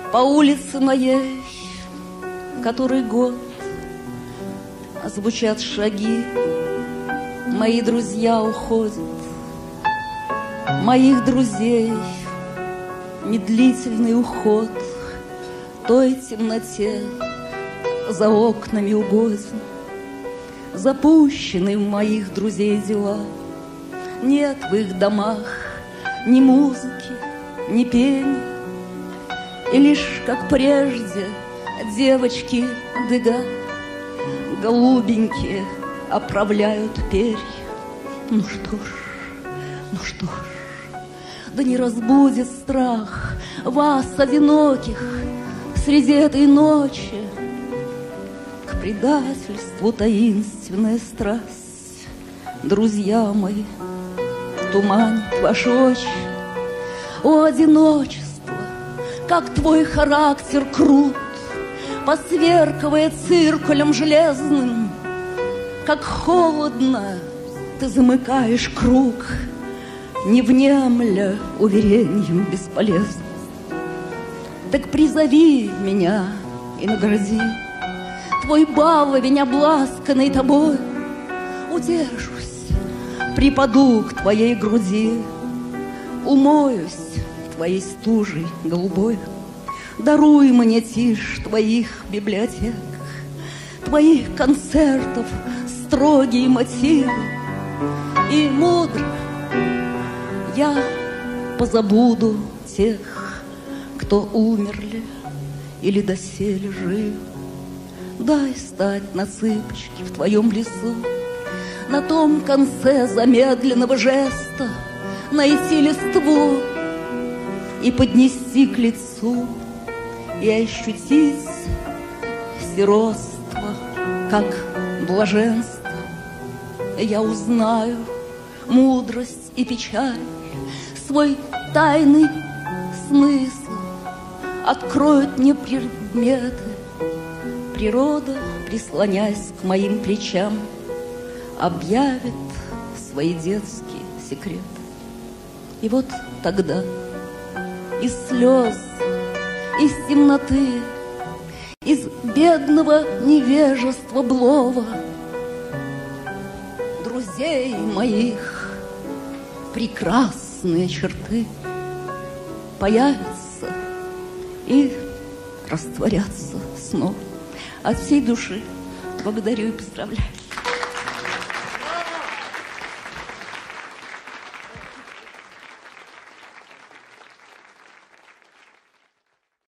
По улице моей, который год, звучат шаги, мои друзья уходят, моих друзей медлительный уход той темноте за окнами угоден. Запущены моих друзей дела, нет в их домах ни музыки, ни пения, и лишь, как прежде, девочки Дега голубенькие оправляют перья. Ну что ж, да не разбудит страх вас, одиноких, среди этой ночи. К предательству таинственная страсть, друзья мои, туманит ваши очи. О, одиночество! Как твой характер крут, посверкивая циркулем железным, как холодно ты замыкаешь круг, не внемля уверением бесполезным. Так призови меня и награди, твой баловень, обласканный тобой. Удержусь, припаду к твоей груди, умоюсь твоей стужей голубой. Даруй мне тишь твоих библиотек, твоих концертов строгие мотивы. И мудро я позабуду тех, кто умерли или доселе жив. Дай стать на цыпочки в твоем лесу, на том конце замедленного жеста найти листву и поднести к лицу, и ощутить сиротство, как блаженство. Я узнаю мудрость и печаль, свой тайный смысл откроют мне предметы. Природа, прислонясь к моим плечам, объявит свои детские секреты. И вот тогда из слез, из темноты, из бедного невежества блова друзей моих прекрасные черты появятся и растворятся снова. От всей души благодарю и поздравляю.